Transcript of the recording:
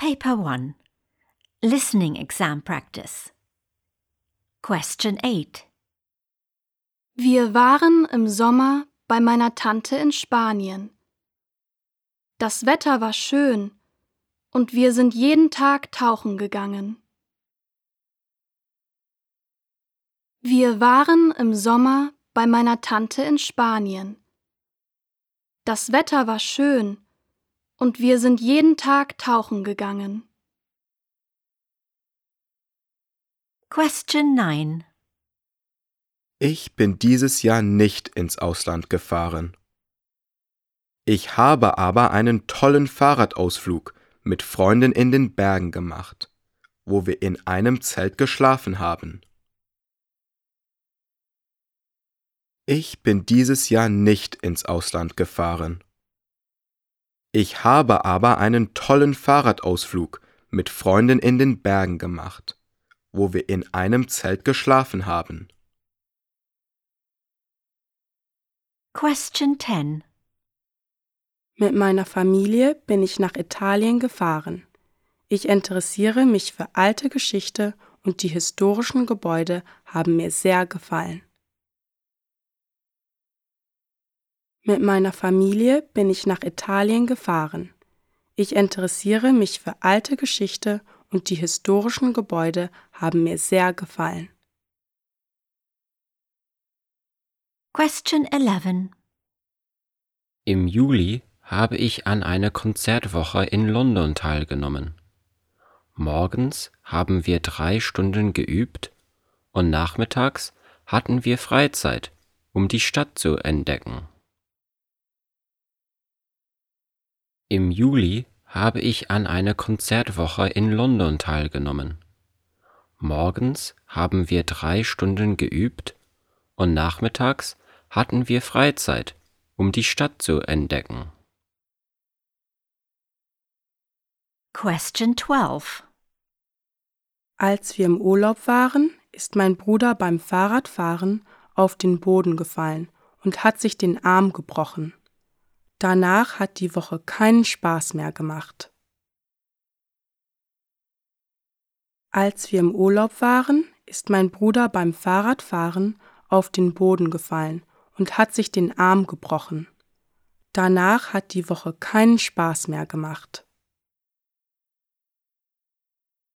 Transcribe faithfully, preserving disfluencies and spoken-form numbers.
Paper one. Listening exam practice. Question eight. Wir waren im Sommer bei meiner Tante in Spanien. Das Wetter war schön und wir sind jeden Tag tauchen gegangen. Wir waren im Sommer bei meiner Tante in Spanien. Das Wetter war schön und wir sind jeden Tag tauchen gegangen. Question nine. Ich bin dieses Jahr nicht ins Ausland gefahren. Ich habe aber einen tollen Fahrradausflug mit Freunden in den Bergen gemacht, wo wir in einem Zelt geschlafen haben. Ich bin dieses Jahr nicht ins Ausland gefahren. Ich habe aber einen tollen Fahrradausflug mit Freunden in den Bergen gemacht, wo wir in einem Zelt geschlafen haben. Question ten. Mit meiner Familie bin ich nach Italien gefahren. Ich interessiere mich für alte Geschichte und die historischen Gebäude haben mir sehr gefallen. Mit meiner Familie bin ich nach Italien gefahren. Ich interessiere mich für alte Geschichte und die historischen Gebäude haben mir sehr gefallen. Question eleven. Im Juli habe ich an einer Konzertwoche in London teilgenommen. Morgens haben wir drei Stunden geübt und nachmittags hatten wir Freizeit, um die Stadt zu entdecken. Im Juli habe ich an einer Konzertwoche in London teilgenommen. Morgens haben wir drei Stunden geübt und nachmittags hatten wir Freizeit, um die Stadt zu entdecken. Question twelve. Als wir im Urlaub waren, ist mein Bruder beim Fahrradfahren auf den Boden gefallen und hat sich den Arm gebrochen. Danach hat die Woche keinen Spaß mehr gemacht. Als wir im Urlaub waren, ist mein Bruder beim Fahrradfahren auf den Boden gefallen und hat sich den Arm gebrochen. Danach hat die Woche keinen Spaß mehr gemacht.